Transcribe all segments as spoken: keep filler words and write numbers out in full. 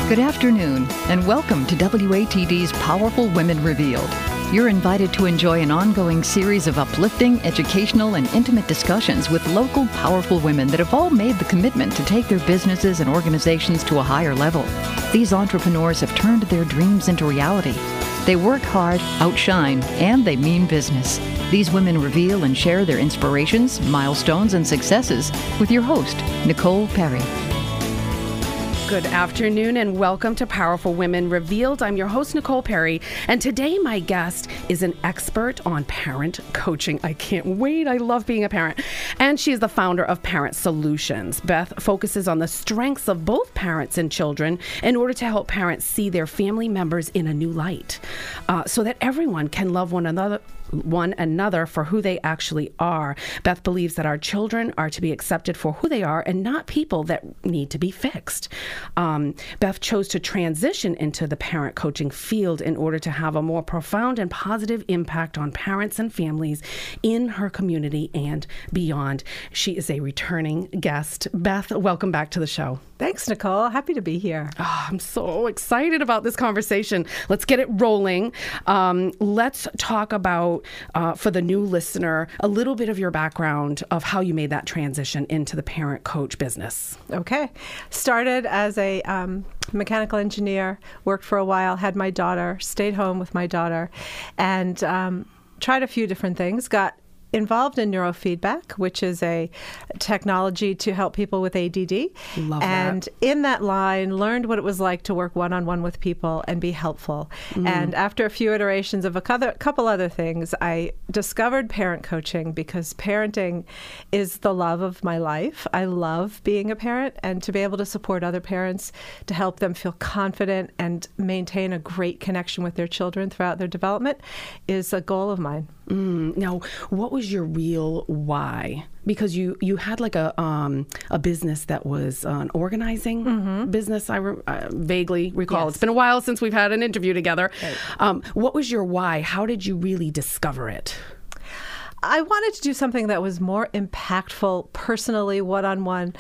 Good afternoon, and welcome to W A T D's Powerful Women Revealed. You're invited to enjoy an ongoing series of uplifting, educational, and intimate discussions with local, powerful women that have all made the commitment to take their businesses and organizations to a higher level. These entrepreneurs have turned their dreams into reality. They work hard, outshine, and they mean business. These women reveal and share their inspirations, milestones, and successes with your host, Nicole Perry. Good afternoon and welcome to Powerful Women Revealed. I'm your host, Nicole Perry, and today my guest is an expert on parent coaching. I can't wait. I love being a parent. And she is the founder of Parent Solutions. Beth focuses on the strengths of both parents and children in order to help parents see their family members in a new light, uh, so that everyone can love one another one another for who they actually are. Beth believes that our children are to be accepted for who they are and not people that need to be fixed. Um, Beth chose to transition into the parent coaching field in order to have a more profound and positive impact on parents and families in her community and beyond. She is a returning guest. Beth, welcome back to the show. Thanks, Nicole. Happy to be here. Oh, I'm so excited about this conversation. Let's get it rolling. Um, let's talk about, uh, for the new listener, a little bit of your background of how you made that transition into the parent coach business. Okay. Started as a um, mechanical engineer, worked for a while, had my daughter, stayed home with my daughter, and um, tried a few different things. Got involved in neurofeedback, which is a technology to help people with A D D. Love and that. in that line, learned what it was like to work one-on-one with people and be helpful. Mm. And after a few iterations of a couple other things, I discovered parent coaching because parenting is the love of my life. I love being a parent, and to be able to support other parents to help them feel confident and maintain a great connection with their children throughout their development is a goal of mine. Mm. Now, what was your real why? Because you, you had like a um, a business that was an organizing mm-hmm. business, I re- uh, vaguely recall. Yes. It's been a while since we've had an interview together. Right. Um, what was your why? How did you really discover it? I wanted to do something that was more impactful personally, one-on-one,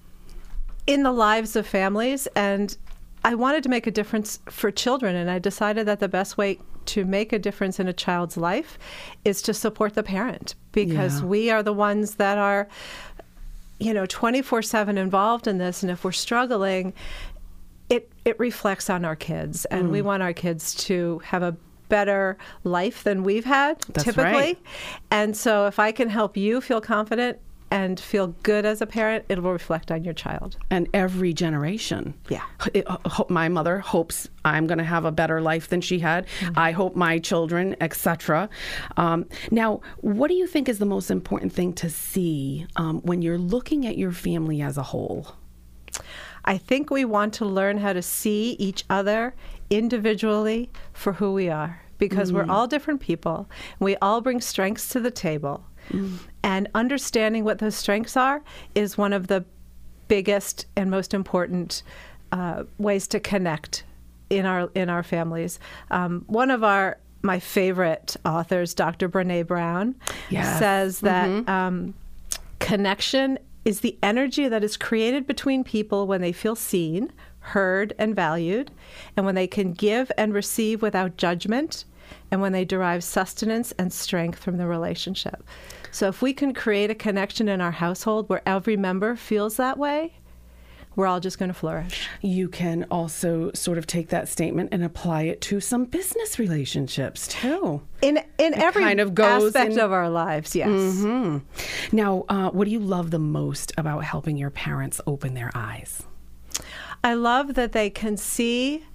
in the lives of families, and I wanted to make a difference for children, and I decided that the best way to make a difference in a child's life is to support the parent, because yeah. we are the ones that are, you know, twenty-four seven involved in this, and if we're struggling, it it reflects on our kids, and mm. we want our kids to have a better life than we've had, That's typically. Right. And so if I can help you feel confident and feel good as a parent, it will reflect on your child. And every generation. Yeah. It, uh, my mother hopes I'm going to have a better life than she had. Mm-hmm. I hope my children, et cetera. Um, now, what do you think is the most important thing to see um, when you're looking at your family as a whole? I think we want to learn how to see each other individually for who we are, because mm. we're all different people. We all bring strengths to the table. Mm. And understanding what those strengths are is one of the biggest and most important uh, ways to connect in our in our families. Um, one of our my favorite authors, Doctor Brené Brown, yes. says that mm-hmm. um, connection is the energy that is created between people when they feel seen, heard, and valued, and when they can give and receive without judgment, and when they derive sustenance and strength from the relationship. So if we can create a connection in our household where every member feels that way, we're all just going to flourish. You can also sort of take that statement and apply it to some business relationships too. In in it every kind of goes aspect in, of our lives, yes. Mm-hmm. Now, uh, what do you love the most about helping your parents open their eyes? I love that they can see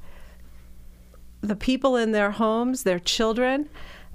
the people in their homes, their children,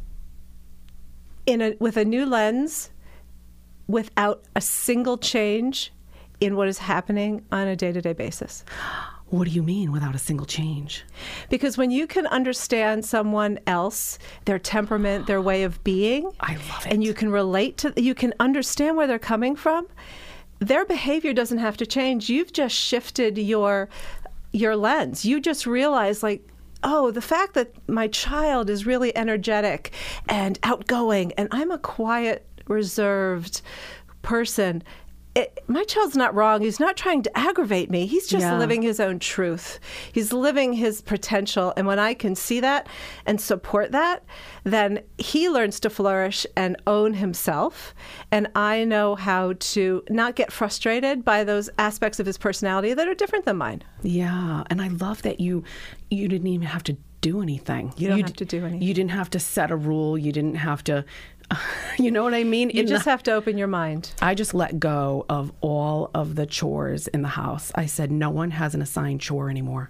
in a, with a new lens, without a single change in what is happening on a day-to-day basis. What do you mean without a single change? Because when you can understand someone else, their temperament, their way of being, I love it. And you can relate to, you can understand where they're coming from, their behavior doesn't have to change. You've just shifted your your lens. You just realize, like, oh, the fact that my child is really energetic and outgoing, and I'm a quiet, reserved person, it, my child's not wrong. He's not trying to aggravate me. He's just Yeah. living his own truth. He's living his potential. And when I can see that and support that, then he learns to flourish and own himself. And I know how to not get frustrated by those aspects of his personality that are different than mine. Yeah, and I love that you you didn't even have to do anything. You don't d- have to do anything. You didn't have to set a rule. You didn't have to, you know what I mean? You In just the- have to open your mind. I just let go of all of the chores in the house. I said, no one has an assigned chore anymore.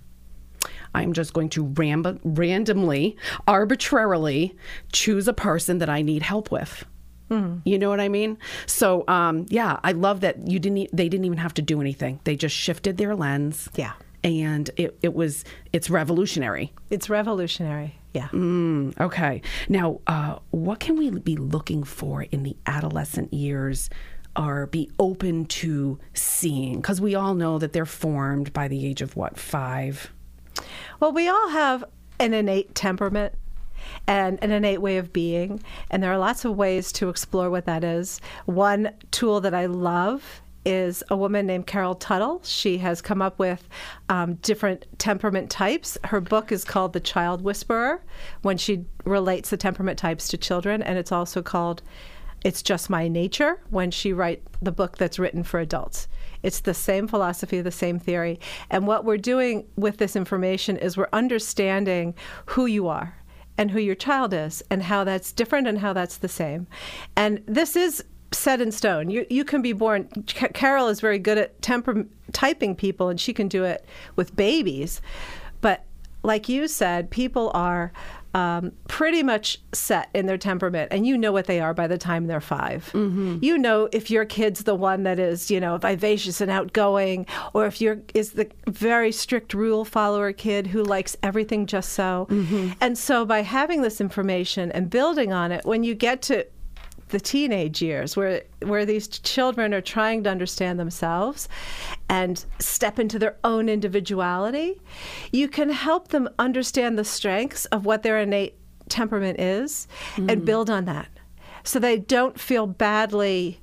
I'm just going to ram- randomly, arbitrarily choose a person that I need help with. Mm. You know what I mean? So, um, yeah, I love that you didn't. e- They didn't even have to do anything. They just shifted their lens. Yeah. And it, it was it's revolutionary. It's revolutionary. Yeah. Mm, okay. Now, uh, what can we be looking for in the adolescent years or be open to seeing? Because we all know that they're formed by the age of, what, five? Well, we all have an innate temperament and an innate way of being, and there are lots of ways to explore what that is. One tool that I love is a woman named Carol Tuttle. She has come up with um, different temperament types. Her book is called The Child Whisperer, when she relates the temperament types to children, and it's also called It's Just My Nature, when she writes the book that's written for adults. It's the same philosophy, the same theory. And what we're doing with this information is we're understanding who you are and who your child is and how that's different and how that's the same. And this is set in stone. You you can be born. C- Carol is very good at temper typing people, and she can do it with babies. But like you said, people are um, pretty much set in their temperament, and you know what they are by the time they're five. Mm-hmm. You know if your kid's the one that is, you know, vivacious and outgoing, or if you're is the very strict rule follower kid who likes everything just so. Mm-hmm. And so by having this information and building on it, when you get to the teenage years where where these children are trying to understand themselves and step into their own individuality, you can help them understand the strengths of what their innate temperament is mm. and build on that, so they don't feel badly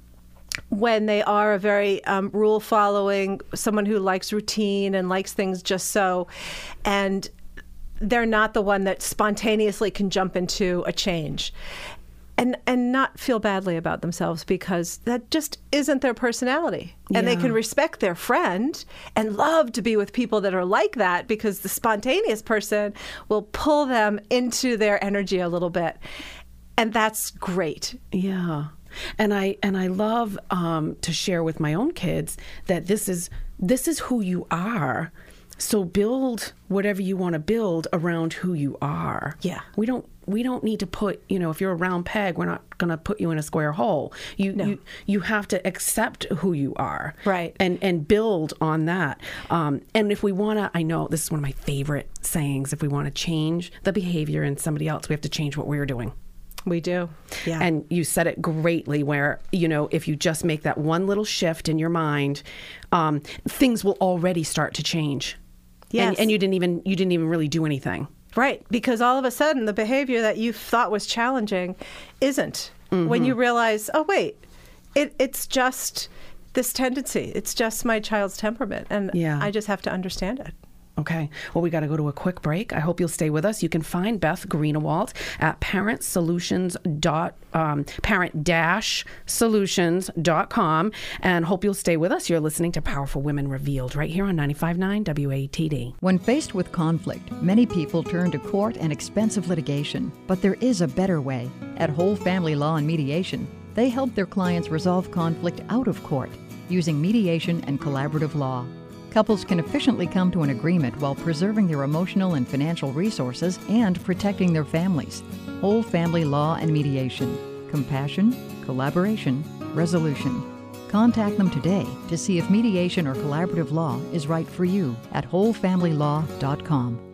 when they are a very um, rule-following, someone who likes routine and likes things just so, and they're not the one that spontaneously can jump into a change. And and not feel badly about themselves, because that just isn't their personality. And Yeah. they can respect their friend and love to be with people that are like that, because the spontaneous person will pull them into their energy a little bit. And that's great. Yeah. And I and I love um, to share with my own kids that this is this is who you are. So build whatever you want to build around who you are. Yeah. We don't we don't need to put, you know, if you're a round peg, we're not going to put you in a square hole. You No. you you have to accept who you are. Right. And and build on that. Um, and if we want to, I know this is one of my favorite sayings, if we want to change the behavior in somebody else, we have to change what we're doing. We do. Yeah. And you said it greatly, where, you know, if you just make that one little shift in your mind, um, things will already start to change. Yes. And, and you didn't even you didn't even really do anything. Right, because all of a sudden the behavior that you thought was challenging isn't. Mm-hmm. When you realize, oh wait, it, it's just this tendency. It's just my child's temperament, and Yeah. I just have to understand it. Okay. Well, we got to go to a quick break. I hope you'll stay with us. You can find Beth Greenewalt at parent solutions dot um, parent dash solutions dot com, and hope you'll stay with us. You're listening to Powerful Women Revealed right here on ninety-five point nine W A T D. When faced with conflict, many people turn to court and expensive litigation. But there is a better way. At Whole Family Law and Mediation, they help their clients resolve conflict out of court using mediation and collaborative law. Couples can efficiently come to an agreement while preserving their emotional and financial resources and protecting their families. Whole Family Law and Mediation. Compassion, collaboration, resolution. Contact them today to see if mediation or collaborative law is right for you at whole family law dot com.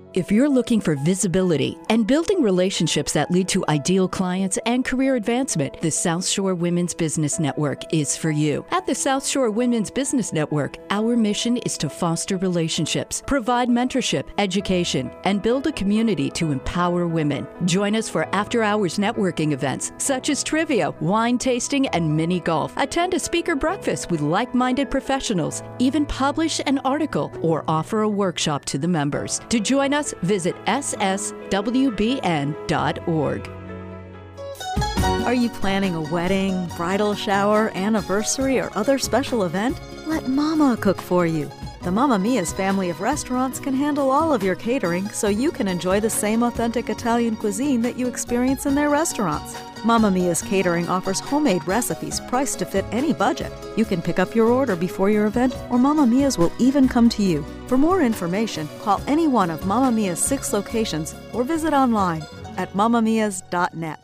If you're looking for visibility and building relationships that lead to ideal clients and career advancement, the South Shore Women's Business Network is for you. At the South Shore Women's Business Network, our mission is to foster relationships, provide mentorship, education, and build a community to empower women. Join us for after-hours networking events such as trivia, wine tasting, and mini golf. Attend a speaker breakfast with like-minded professionals, even publish an article or offer a workshop to the members. To join us, visit s s w b n dot org. Are you planning a wedding, bridal shower, anniversary, or other special event? Let Mama cook for you. The Mamma Mia's family of restaurants can handle all of your catering so you can enjoy the same authentic Italian cuisine that you experience in their restaurants. Mamma Mia's Catering offers homemade recipes priced to fit any budget. You can pick up your order before your event, or Mamma Mia's will even come to you. For more information, call any one of Mamma Mia's six locations or visit online at mamma mias dot net.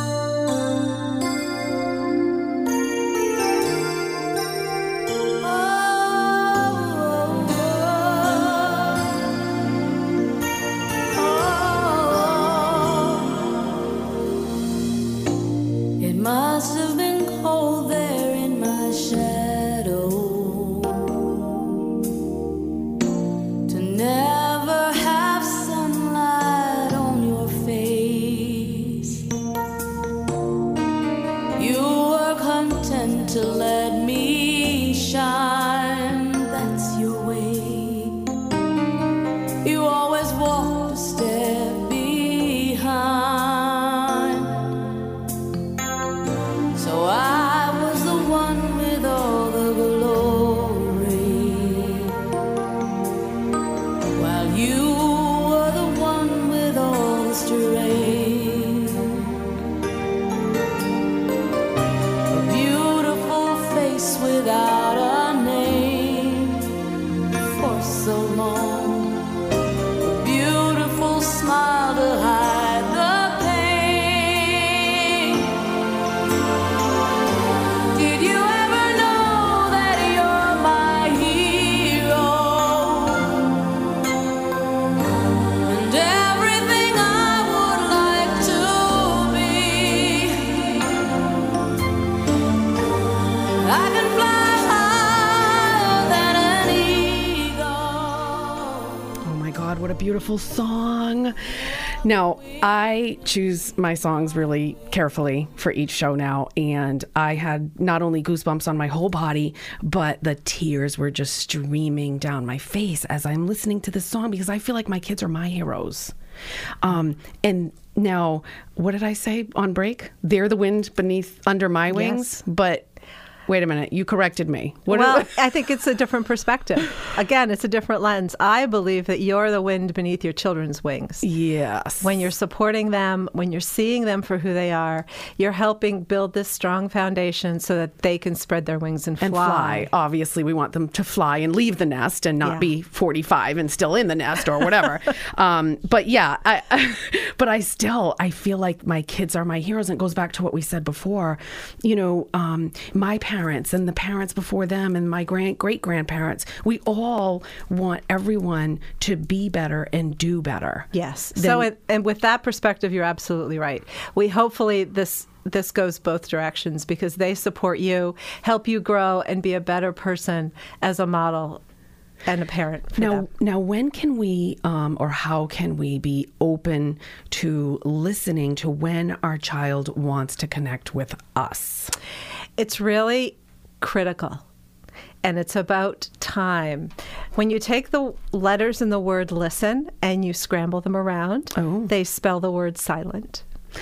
Must have been cold there in my shadow to never have sunlight on your face. You were content to let me shine, that's your way. You always walked a step behind. So I was the one with all the glory, while you were the one with all the strength. A beautiful face without a name for so long, a beautiful smile to hide the what a beautiful song. Now, I choose my songs really carefully for each show now, and I had not only goosebumps on my whole body, but the tears were just streaming down my face as I'm listening to this song, because I feel like my kids are my heroes. Um, and now, what did I say on break? They're the wind beneath under my wings, yes. But wait a minute, you corrected me. What well, are, I think it's a different perspective. Again, it's a different lens. I believe that you're the wind beneath your children's wings. Yes. When you're supporting them, when you're seeing them for who they are, you're helping build this strong foundation so that they can spread their wings and fly. And fly. Obviously, we want them to fly and leave the nest and not yeah. be forty-five and still in the nest or whatever. um, but yeah, I, I, but I still, I feel like my kids are my heroes. And it goes back to what we said before. You know, um, my parents parents and the parents before them and my grand great grandparents, we all want everyone to be better and do better. Yes. Than, so, it, and with that perspective, you're absolutely right. We hopefully this this goes both directions, because they support you, help you grow, and be a better person as a model and a parent for now, them. Now, when can we, um, or how can we be open to listening to when our child wants to connect with us? It's really critical, and it's about time. When you take the letters in the word listen and you scramble them around, oh. they spell the word silent.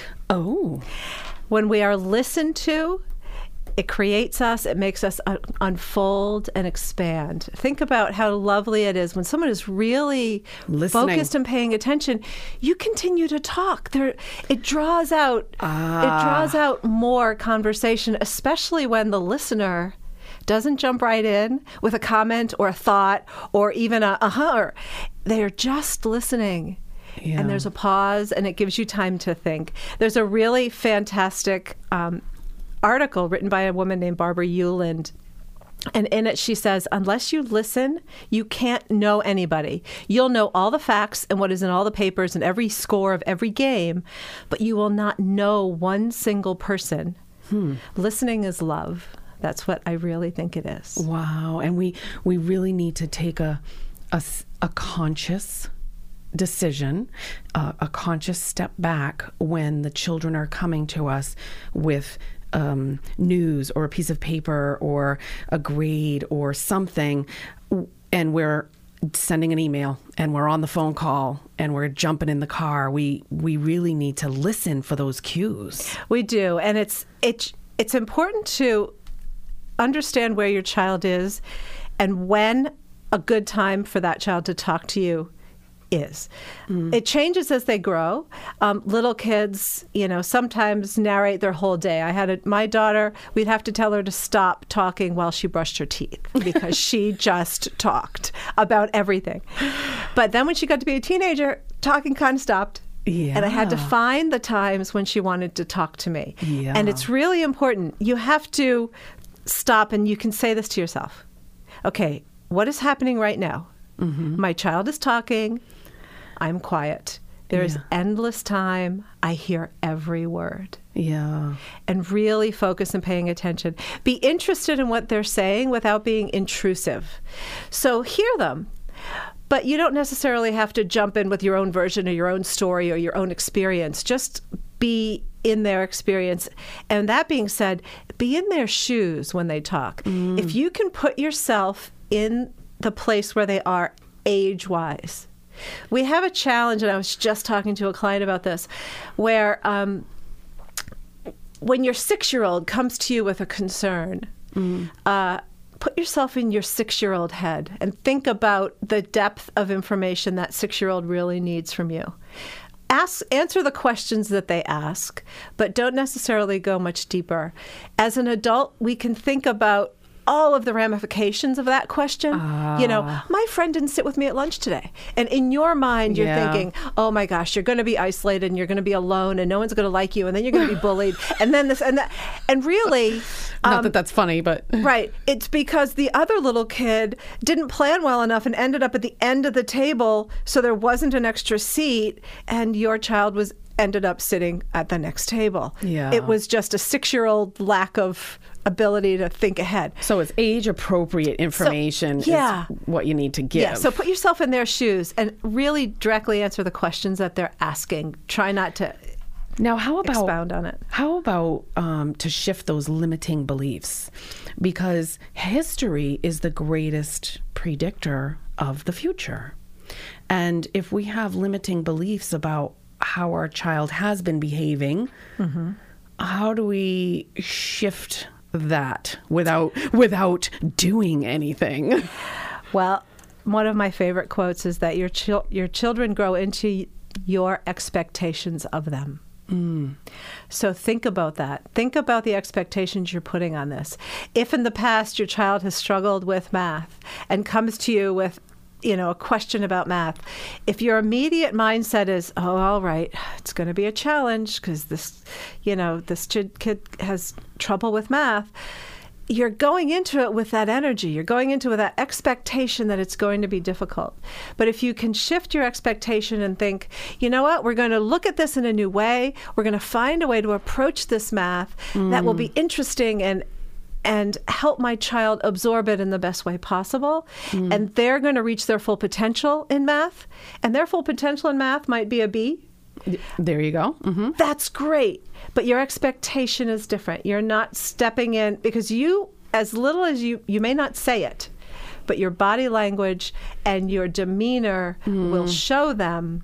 Oh. When we are listened to, it creates us, it makes us un- unfold and expand. Think about how lovely it is when someone is really listening, focused and paying attention. You continue to talk. There, it draws out, ah. it draws out more conversation, especially when the listener doesn't jump right in with a comment or a thought or even a uh-huh. They are just listening. Yeah. And there's a pause, and it gives you time to think. There's a really fantastic um, article written by a woman named Barbara Euland And in it, she says, unless you listen, you can't know anybody. You'll know all the facts and what is in all the papers and every score of every game, but you will not know one single person. Hmm. Listening is love. That's what I really think it is. Wow. And we, we really need to take a, a, a conscious decision, uh, a conscious step back when the children are coming to us with Um, news or a piece of paper or a grade or something, and we're sending an email and we're on the phone call and we're jumping in the car. We we really need to listen for those cues. We do, and it's it's it's important to understand where your child is and when a good time for that child to talk to you is. Mm. It changes as they grow. Um, little kids, you know, sometimes narrate their whole day. I had a, my daughter, we'd have to tell her to stop talking while she brushed her teeth because she just talked about everything. But then when she got to be a teenager, talking kind of stopped. Yeah. And I had to find the times when she wanted to talk to me. Yeah. And it's really important. You have to stop, and you can say this to yourself. Okay, what is happening right now? Mm-hmm. My child is talking. I'm quiet. There is Yeah. endless time. I hear every word. Yeah. And really focus and paying attention. Be interested in what they're saying without being intrusive. So hear them. But you don't necessarily have to jump in with your own version or your own story or your own experience. Just be in their experience. And that being said, be in their shoes when they talk. Mm. If you can put yourself in the place where they are age-wise. We have a challenge, and I was just talking to a client about this, where um, when your six-year-old comes to you with a concern, mm. uh, put yourself in your six-year-old head and think about the depth of information that six-year-old really needs from you. Ask, answer the questions that they ask, but don't necessarily go much deeper. As an adult, we can think about all of the ramifications of that question. Uh, you know, my friend didn't sit with me at lunch today. And in your mind, you're yeah. thinking, oh my gosh, you're going to be isolated and you're going to be alone and no one's going to like you. And then you're going to be bullied. And then this and that. And really... Not um, that that's funny, but... Right. It's because the other little kid didn't plan well enough and ended up at the end of the table, so there wasn't an extra seat, and your child was ended up sitting at the next table. Yeah. It was just a six-year-old lack of ability to think ahead. So it's age-appropriate information so, yeah. is what you need to give. Yeah, so put yourself in their shoes and really directly answer the questions that they're asking. Try not to now, how about, expound on it. How about um, to shift those limiting beliefs? Because history is the greatest predictor of the future. And if we have limiting beliefs about how our child has been behaving, mm-hmm. how do we shift that without without doing anything? Well, one of my favorite quotes is that your chil- your children grow into your expectations of them. Mm. So think about that. Think about the expectations you're putting on this. If in the past your child has struggled with math and comes to you with, you know, a question about math, if your immediate mindset is, oh, all right, it's going to be a challenge because this, you know, this kid has trouble with math, you're going into it with that energy. You're going into it with that expectation that it's going to be difficult. But if you can shift your expectation and think, you know what, we're going to look at this in a new way. We're going to find a way to approach this math mm. that will be interesting and and help my child absorb it in the best way possible. Mm. And they're going to reach their full potential in math. And their full potential in math might be a B. There you go. Mm-hmm. That's great. But your expectation is different. You're not stepping in because you, as little as you, you may not say it, but your body language and your demeanor mm. will show them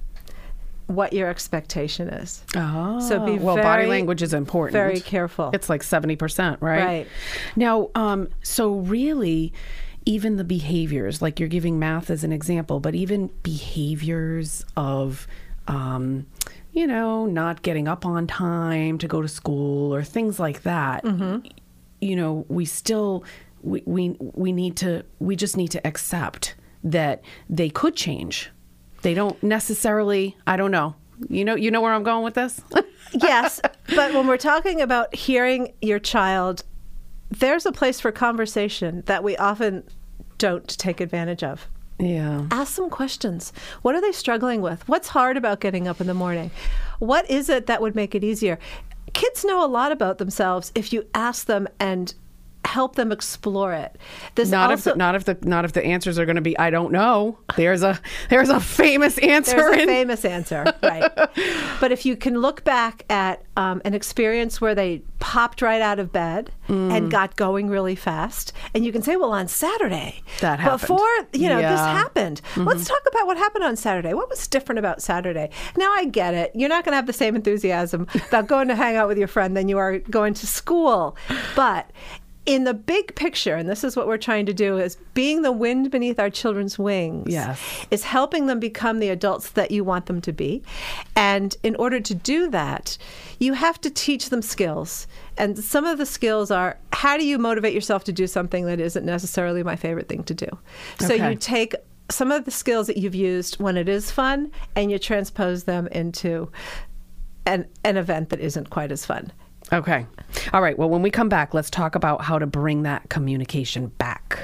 what your expectation is. Oh, so be well, very, body language is important. Very careful. It's like seventy percent, right? Right. Now, um, so really, even the behaviors, like you're giving math as an example, but even behaviors of, um, you know, not getting up on time to go to school or things like that, mm-hmm. you know, we still, we, we, we need to, we just need to accept that they could change. They don't necessarily, I don't know. You know, you know where I'm going with this? Yes, but when we're talking about hearing your child there's a place for conversation that we often don't take advantage of. Yeah. Ask them questions. What are they struggling with? What's hard about getting up in the morning? What is it that would make it easier? Kids know a lot about themselves if you ask them and help them explore it. This Not also, if the, not if the not if the answers are going to be I don't know. There's a there's a famous answer. There's a in- famous answer, right? But if you can look back at um, an experience where they popped right out of bed mm. and got going really fast, and you can say, "Well, on Saturday, that happened. Before you know yeah. this happened. Mm-hmm. Let's talk about what happened on Saturday. What was different about Saturday?" Now I get it. You're not going to have the same enthusiasm about going to hang out with your friend than you are going to school, but in the big picture, and this is what we're trying to do, is being the wind beneath our children's wings, yes. is helping them become the adults that you want them to be. And in order to do that, you have to teach them skills. And some of the skills are, how do you motivate yourself to do something that isn't necessarily my favorite thing to do? So okay. you take some of the skills that you've used when it is fun, and you transpose them into an, an event that isn't quite as fun. Okay. All right. Well, when we come back, let's talk about how to bring that communication back.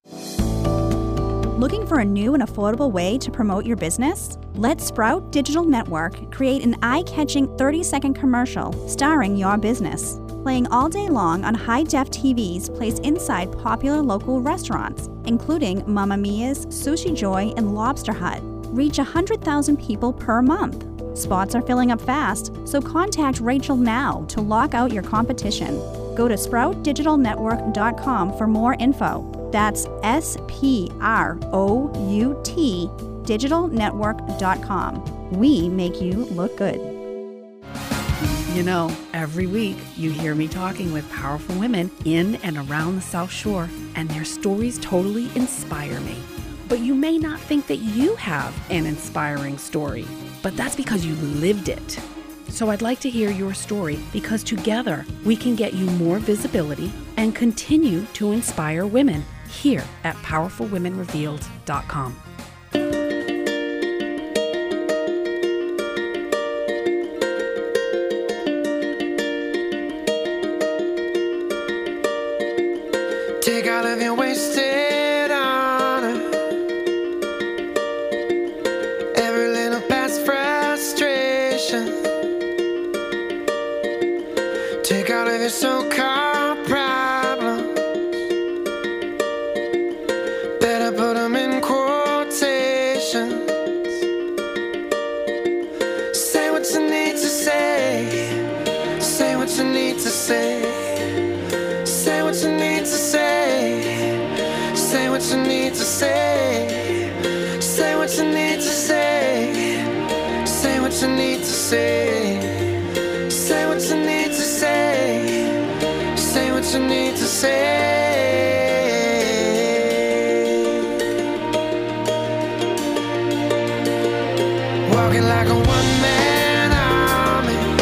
Looking for a new and affordable way to promote your business? Let Sprout Digital Network create an eye-catching thirty-second commercial starring your business. Playing all day long on high-def T Vs placed inside popular local restaurants, including Mamma Mia's, Sushi Joy, and Lobster Hut. Reach one hundred thousand people per month. Spots are filling up fast, so contact Rachel now to lock out your competition. Go to sprout digital network dot com for more info. That's S P R O U T digital network dot com. We make you look good. You know, every week you hear me talking with powerful women in and around the South Shore, and their stories totally inspire me. But you may not think that you have an inspiring story, but that's because you lived it. So I'd like to hear your story, because together we can get you more visibility and continue to inspire women here at powerful women revealed dot com. Take all of your wasted honor, every little past frustration. Take all of your so-called problems, better put them in quotations. Say what you need to say, say what you need to say. Say what you need to say, say what you need to say, say what you need to say, say what you need to say, say what you need to say, say what you need to say. Walking like a one-man army,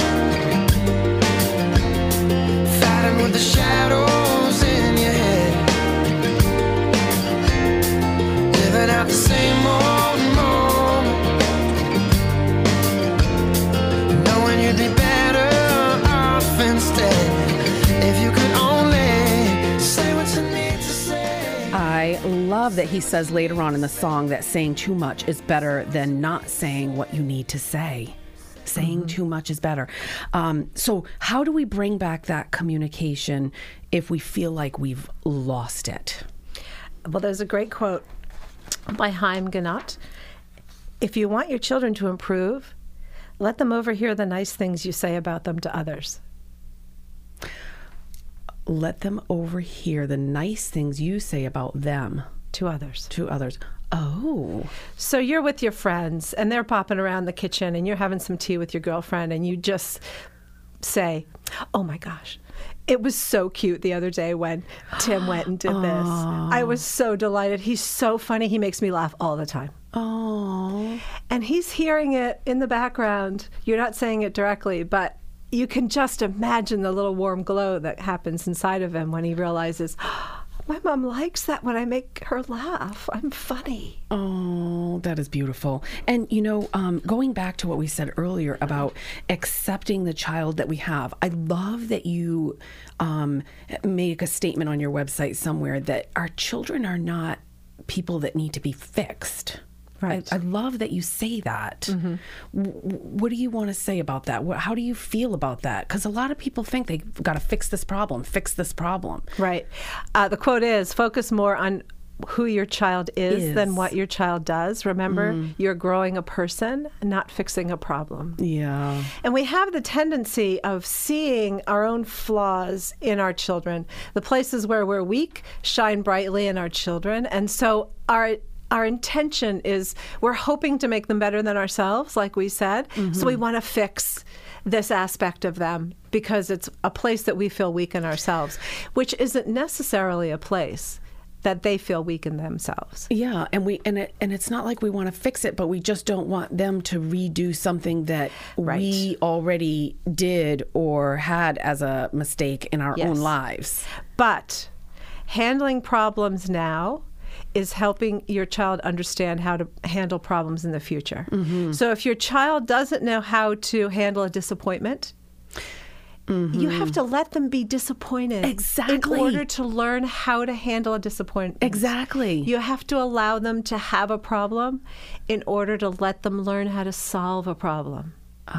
fighting with the shadows. Out the same old moment, knowing you'd be better off instead if you could only say what you need to say. I love that he says later on in the song that saying too much is better than not saying what you need to say. Saying mm-hmm. too much is better. Um, so how do we bring back that communication if we feel like we've lost it? Well, there's a great quote by Haim Ginott. If you want your children to improve, let them overhear the nice things you say about them to others. Let them overhear the nice things you say about them. To others. To others. Oh. So you're with your friends, and they're popping around the kitchen, and you're having some tea with your girlfriend, and you just say, oh my gosh, it was so cute the other day when Tim went and did this. I was so delighted. He's so funny. He makes me laugh all the time. Oh. And he's hearing it in the background. You're not saying it directly, but you can just imagine the little warm glow that happens inside of him when he realizes, oh my mom likes that when I make her laugh. I'm funny. Oh, that is beautiful. And, you know, um, going back to what we said earlier about accepting the child that we have, I love that you um, make a statement on your website somewhere that our children are not people that need to be fixed. Right. I, I love that you say that. Mm-hmm. W- what do you want to say about that? What, how do you feel about that? Because a lot of people think they've got to fix this problem, fix this problem. Right. Uh, the quote is, focus more on who your child is, Is. than what your child does. Remember, mm. you're growing a person, not fixing a problem. Yeah. And we have the tendency of seeing our own flaws in our children. The places where we're weak shine brightly in our children. And so our Our intention is we're hoping to make them better than ourselves, like we said. Mm-hmm. So we want to fix this aspect of them because it's a place that we feel weak in ourselves, which isn't necessarily a place that they feel weak in themselves. Yeah, and we and it and it's not like we want to fix it, but we just don't want them to redo something that right. we already did or had as a mistake in our yes. own lives. But handling problems now is helping your child understand how to handle problems in the future. Mm-hmm. So if your child doesn't know how to handle a disappointment, mm-hmm. you have to let them be disappointed. Exactly. In order to learn how to handle a disappointment. Exactly. You have to allow them to have a problem in order to let them learn how to solve a problem.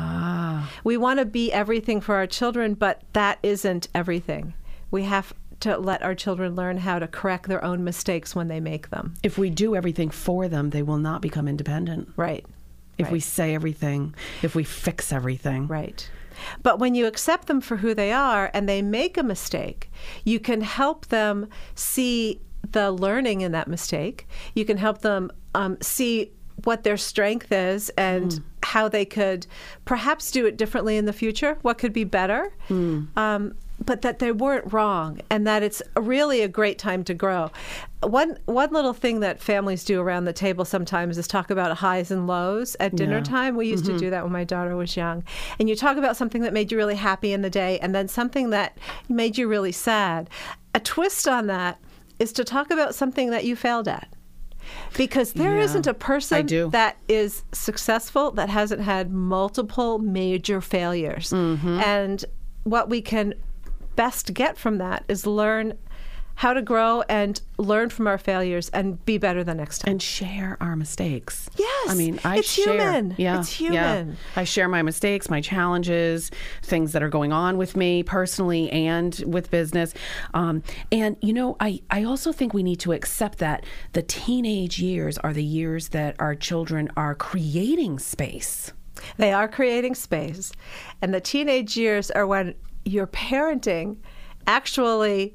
Ah. We want to be everything for our children, but that isn't everything. We have to let our children learn how to correct their own mistakes when they make them. If we do everything for them, they will not become independent. Right. If right. we say everything, if we fix everything. Right. But when you accept them for who they are and they make a mistake, you can help them see the learning in that mistake. You can help them um, see what their strength is and mm. how they could perhaps do it differently in the future, what could be better. Mm. Um, but that they weren't wrong and that it's really a great time to grow. One one little thing that families do around the table sometimes is talk about highs and lows at dinner yeah. time. We used mm-hmm. to do that when my daughter was young. And you talk about something that made you really happy in the day and then something that made you really sad. A twist on that is to talk about something that you failed at. Because there yeah, isn't a person that is successful that hasn't had multiple major failures. Mm-hmm. And what we can best get from that is learn how to grow and learn from our failures and be better the next time. And share our mistakes. Yes. I mean, I it's share. Human. Yeah, it's human. Yeah. I share my mistakes, my challenges, things that are going on with me personally and with business. Um, and, you know, I, I also think we need to accept that the teenage years are the years that our children are creating space. They are creating space. And the teenage years are when your parenting actually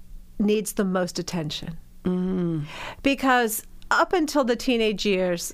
needs the most attention. Mm. Because up until the teenage years,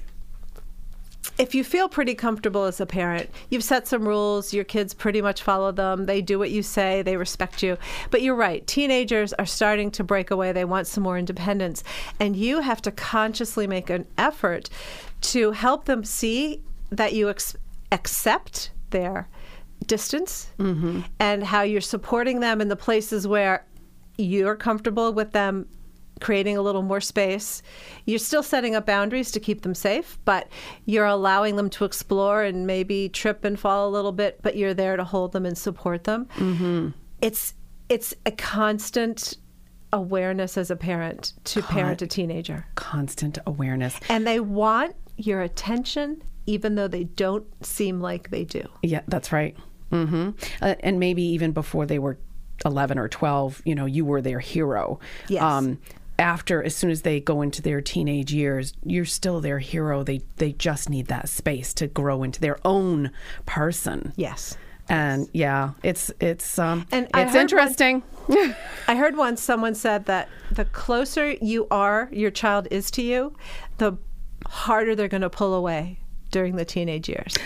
if you feel pretty comfortable as a parent, you've set some rules, your kids pretty much follow them, they do what you say, they respect you. But you're right, teenagers are starting to break away, they want some more independence. And you have to consciously make an effort to help them see that you ex- accept their distance mm-hmm. and how you're supporting them in the places where you're comfortable with them creating a little more space. You're still setting up boundaries to keep them safe, but you're allowing them to explore and maybe trip and fall a little bit, but you're there to hold them and support them. Mm-hmm. It's it's a constant awareness as a parent to Con- parent a teenager. Constant awareness. And they want your attention even though they don't seem like they do. Yeah, that's right. Mm-hmm. Uh, and maybe even before they were eleven or twelve, you know, you were their hero. Yes. Um, after, as soon as they go into their teenage years, you're still their hero. They they just need that space to grow into their own person. Yes. And yeah, it's it's um, and it's interesting. Once, I heard once someone said that the closer you are, your child is to you, the harder they're going to pull away during the teenage years.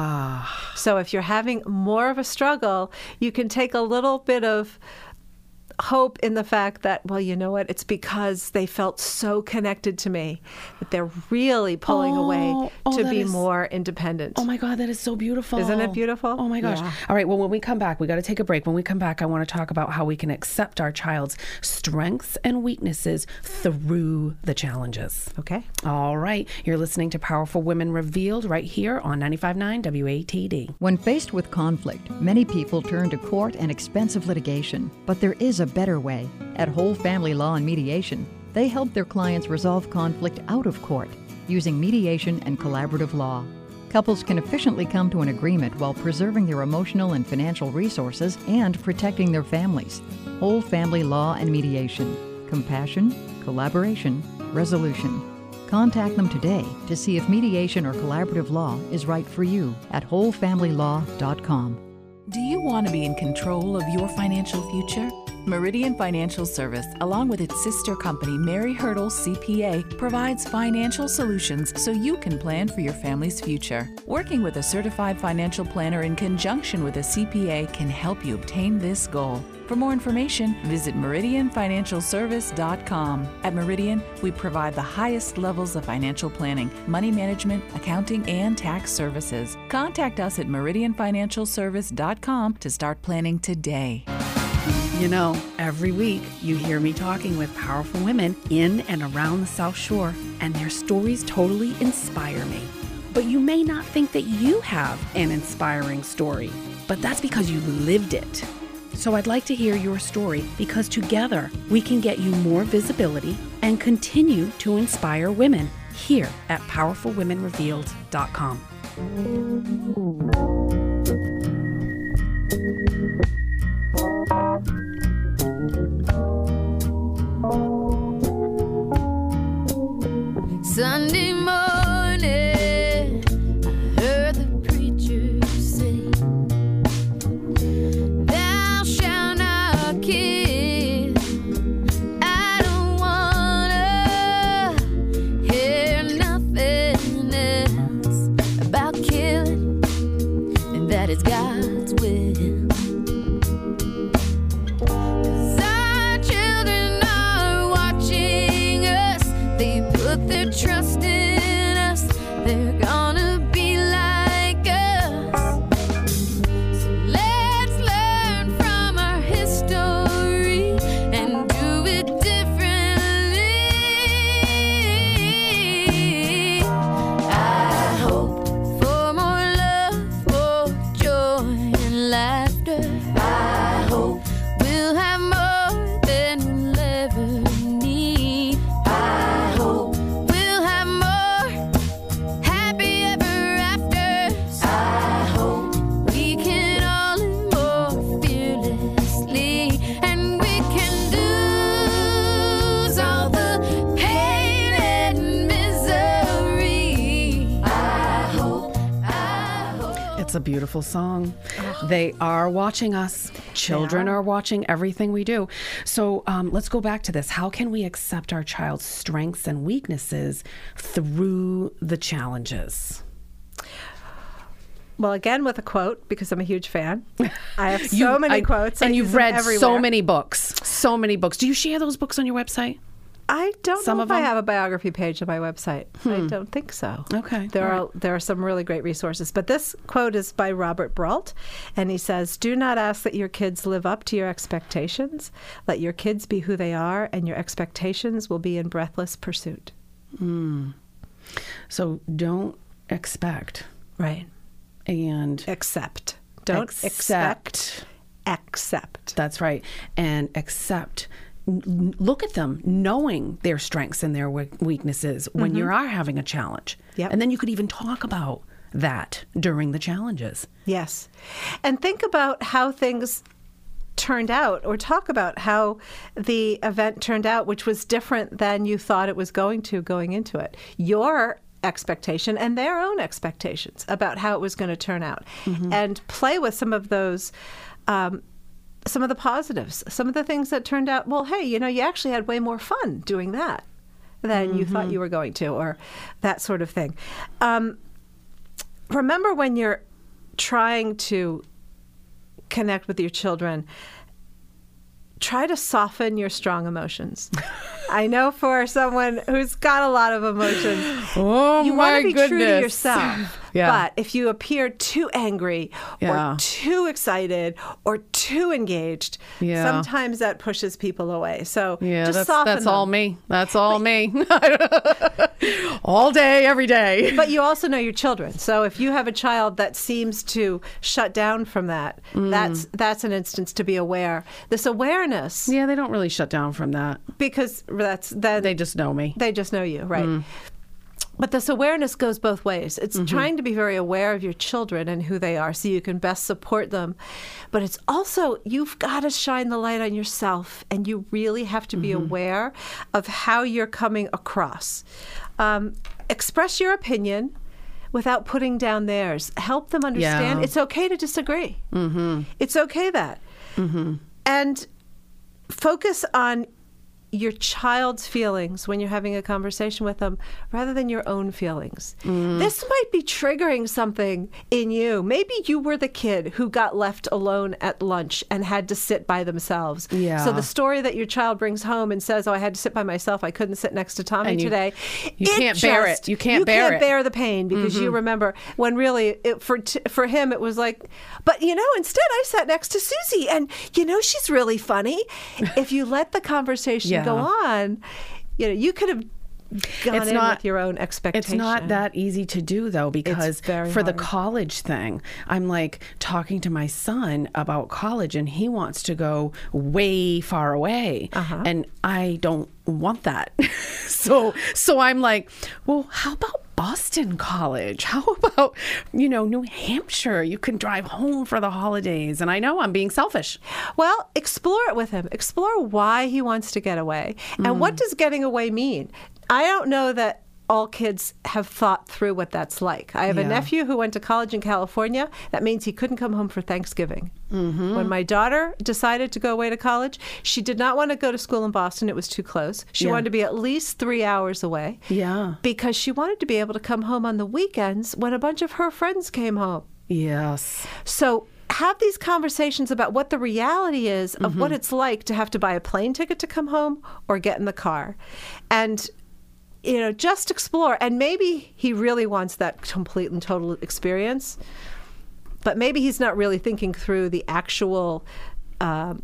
Ah. So if you're having more of a struggle, you can take a little bit of hope in the fact that, well, you know what? It's because they felt so connected to me that they're really pulling oh, away oh, to be is, more independent. Oh my God, that is so beautiful. Isn't it beautiful? Oh my gosh. Yeah. All right, well, when we come back, we got to take a break. When we come back, I want to talk about how we can accept our child's strengths and weaknesses through the challenges. Okay. All right. You're listening to Powerful Women Revealed right here on ninety-five point nine W A T D. When faced with conflict, many people turn to court and expensive litigation. But there is a better way. At Whole Family Law and Mediation, they help their clients resolve conflict out of court using mediation and collaborative law. Couples can efficiently come to an agreement while preserving their emotional and financial resources and protecting their families. Whole Family Law and Mediation. Compassion, collaboration, resolution. Contact them today to see if mediation or collaborative law is right for you at whole family law dot com. Do you want to be in control of your financial future? Meridian Financial Service, along with its sister company, Mary Hurdle C P A, provides financial solutions so you can plan for your family's future. Working with a certified financial planner in conjunction with a C P A can help you obtain this goal. For more information, visit meridian financial service dot com. At Meridian, we provide the highest levels of financial planning, money management, accounting, and tax services. Contact us at meridian financial service dot com to start planning today. You know, every week you hear me talking with powerful women in and around the South Shore, and their stories totally inspire me. But you may not think that you have an inspiring story, but that's because you lived it. So I'd like to hear your story, because together we can get you more visibility and continue to inspire women here at powerful women revealed dot com. Sunday morning, I heard the preacher say, "Thou shalt not kill." I don't wanna hear nothing else about killing, and that is God's will. 'Cause our children are watching us. They put their trust in us. They're gonna be like us. So let's learn from our history and do it differently. I hope for more love, more joy and laughter. I hope we'll have more than we'll ever need. I hope we'll have more happy ever afters. I hope we can all live more fearlessly, and we can lose all the pain and misery. I hope, I hope. It's a beautiful song. They are watching us. Children are watching everything we do. So um, let's go back to this. How can we accept our child's strengths and weaknesses through the challenges? Well, again, with a quote, because I'm a huge fan. I have so You- many I- quotes. I and use you've them read so everywhere. many books. So many books. Do you share those books on your website? I don't Some know of if I them? have a biography page on my website. I don't think so. Okay, There all are there are some really great resources. But this quote is by Robert Brault, and he says, "Do not ask that your kids live up to your expectations. Let your kids be who they are, and your expectations will be in breathless pursuit." So don't expect. Right. And Accept. Don't Accept. expect. Accept. that's right. And accept. N- Look at them, knowing their strengths and their we- weaknesses when you are having a challenge. Yep. And then you could even talk about that during the challenges. Yes. And think about how things turned out, or talk about how the event turned out, which was different than you thought it was going to going into it. Your expectation and their own expectations about how it was going to turn out. And play with some of those, um, some of the positives, some of the things that turned out, well, hey, you know, you actually had way more fun doing that than you thought you were going to, or that sort of thing. Um, remember when you're trying to connect with your children, try to soften your strong emotions. I know for someone who's got a lot of emotions, oh you my want to be goodness. true to yourself. Yeah. But if you appear too angry Yeah. or too excited or too engaged, Yeah. sometimes that pushes people away. So Yeah, just that's soften that's them. all me. That's all me. All day, every day. But you also know your children. So if you have a child that seems to shut down from that, Mm. that's that's an instance to be aware. This awareness, Yeah, they don't really shut down from that. because that's then They just know me. they just know you, right? But this awareness goes both ways. It's trying to be very aware of your children and who they are so you can best support them. But it's also, you've got to shine the light on yourself, and you really have to be aware of how you're coming across. Um, express your opinion without putting down theirs. Help them understand Yeah. it's okay to disagree. Mm-hmm. It's okay that. Mm-hmm. And focus on your child's feelings when you're having a conversation with them rather than your own feelings. Mm. This might be triggering something in you. Maybe you were the kid who got left alone at lunch and had to sit by themselves. Yeah. So the story that your child brings home and says, oh, I had to sit by myself. I couldn't sit next to Tommy And you- today. you can't bear it. You can't bear can't it. bear the pain because you remember when really it, for t- for him it was like, but you know, instead I sat next to Susie and you know she's really funny. If you let the conversation Yeah. go on, you know, you could have gone It's in not- with your own expectation. It's not that easy to do, though, because very for the hard. college thing, I'm like talking to my son about college, and he wants to go way far away, Uh-huh. and I don't want that. so, so I'm like, well, how about Boston College? How about, you know, New Hampshire? You can drive home for the holidays. And I know I'm being selfish. Well, explore it with him. Explore why he wants to get away. And Mm. what does getting away mean? I don't know that all kids have thought through what that's like. I have a Yeah. nephew who went to college in California. That means he couldn't come home for Thanksgiving. Mm-hmm. When my daughter decided to go away to college, she did not want to go to school in Boston. It was too close. She Yeah. wanted to be at least three hours away. Yeah. Because she wanted to be able to come home on the weekends when a bunch of her friends came home. Yes. So have these conversations about what the reality is of what it's like to have to buy a plane ticket to come home or get in the car. And, you know, just explore. And maybe he really wants that complete and total experience, but maybe he's not really thinking through the actual uh,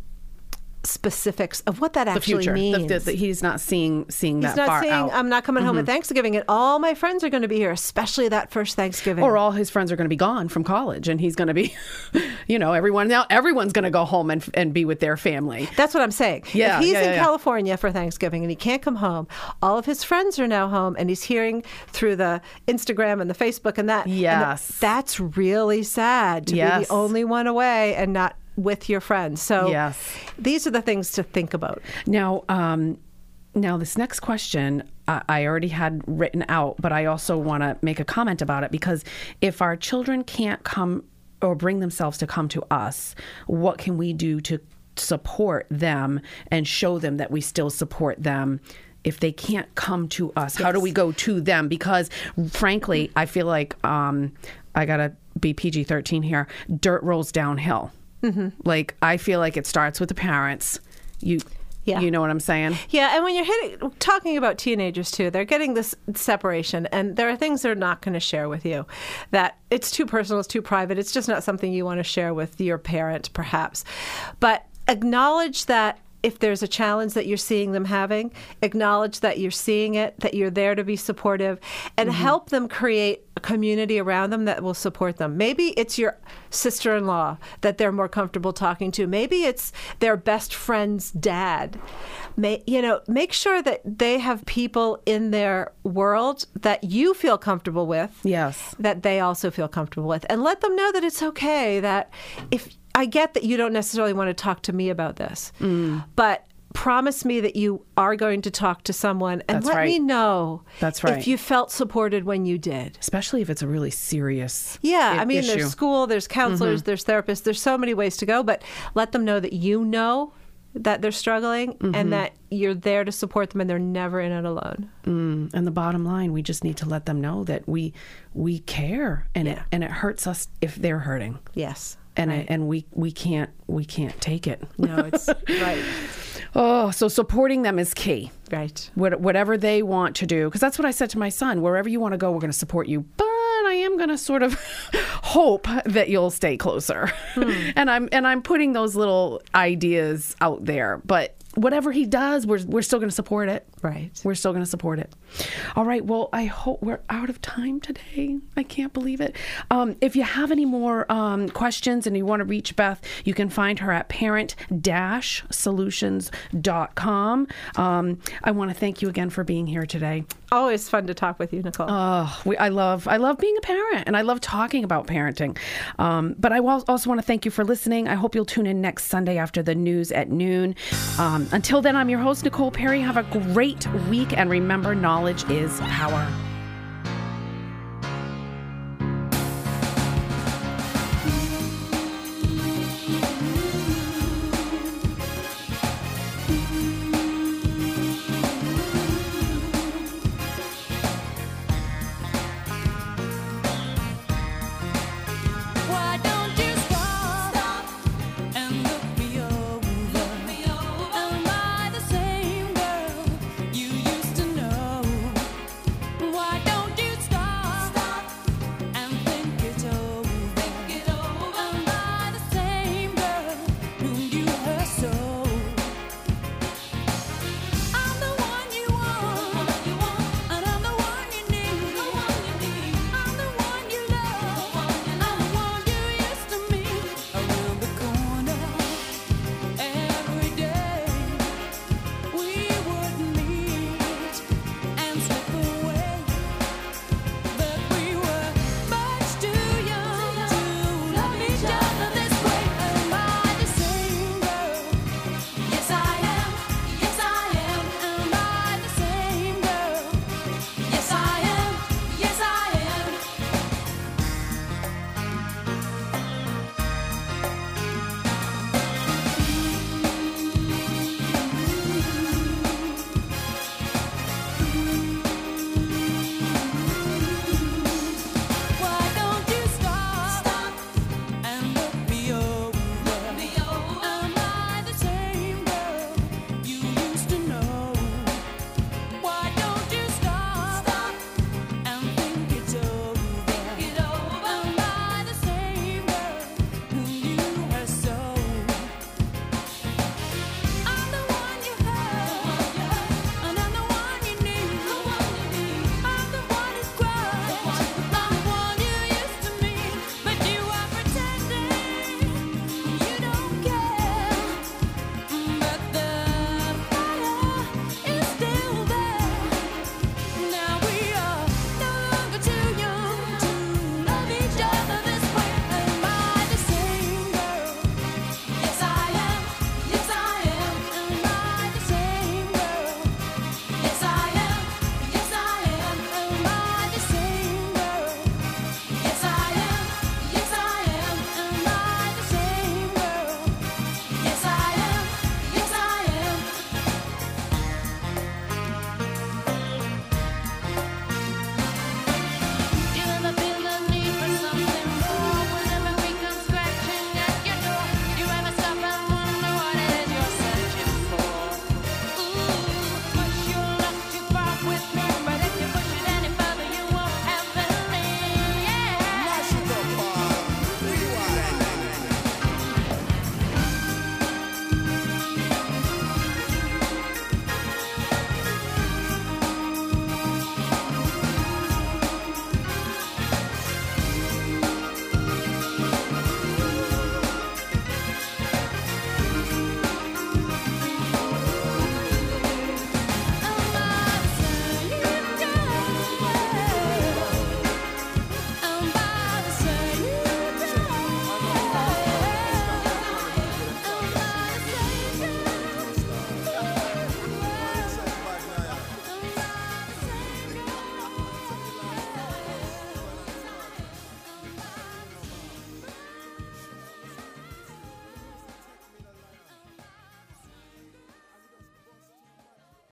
specifics of what that The actually future. The- means. the- the- he's not seeing seeing He's that not far saying, out. I'm not coming home at Thanksgiving, and all my friends are going to be here, especially that first Thanksgiving. Or all his friends are going to be gone from college, and he's going to be, you know, everyone now. Everyone's going to go home and and be with their family. That's what I'm saying. Yeah, if he's yeah, in yeah, yeah. California for Thanksgiving and he can't come home, all of his friends are now home, and he's hearing through the Instagram and the Facebook and that. and Yes. that's really sad to be Yes. the only one away and not with your friends. So Yes. these are the things to think about. Now, um, now this next question uh, I already had written out, but I also want to make a comment about it because if our children can't come or bring themselves to come to us, what can we do to support them and show them that we still support them? If they can't come to us, how do we go to them? Because frankly, I feel like um, I got to be P G thirteen here. Dirt rolls downhill. Mm-hmm. Like, I feel like it starts with the parents. You, Yeah. you know what I'm saying? Yeah, and when you're hitting, talking about teenagers too, they're getting this separation, and there are things they're not going to share with you. That it's too personal, it's too private, it's just not something you want to share with your parent, perhaps. But acknowledge that if there's a challenge that you're seeing them having, acknowledge that you're seeing it, that you're there to be supportive, and help them create a community around them that will support them. Maybe it's your sister-in-law that they're more comfortable talking to. Maybe it's their best friend's dad. May, you know, make sure that they have people in their world that you feel comfortable with. Yes. That they also feel comfortable with. And let them know that it's okay, that if I get that you don't necessarily want to talk to me about this, Mm. but promise me that you are going to talk to someone and That's let right. me know That's right. if you felt supported when you did. Especially if it's a really serious Yeah, i- I mean, issue. there's school, there's counselors, there's therapists, there's so many ways to go, but let them know that you know that they're struggling and that you're there to support them and they're never in it alone. Mm, and the bottom line, we just need to let them know that we we care, and it Yeah. and it hurts us if they're hurting. Yes. and right. and we we can't we can't take it. No, it's right. Oh, so supporting them is key. Right. What, whatever they want to do, because that's what I said to my son. Wherever you want to go, we're going to support you. But I am going to sort of hope that you'll stay closer. Hmm. and I'm and I'm putting those little ideas out there. But whatever he does, we're we're still going to support it. Right. We're still going to support it. All right. Well, I hope we're out of time today. I can't believe it. Um, if you have any more um, questions and you want to reach Beth, you can find her at parent dash solutions dot com. Um, I want to thank you again for being here today. Always fun to talk with you, Nicole. Oh, we, I love I love being a parent, and I love talking about parenting. Um, but I also want to thank you for listening. I hope you'll tune in next Sunday after the news at noon. Um, until then, I'm your host, Nicole Perry. Have a great week, and remember, knowledge is power.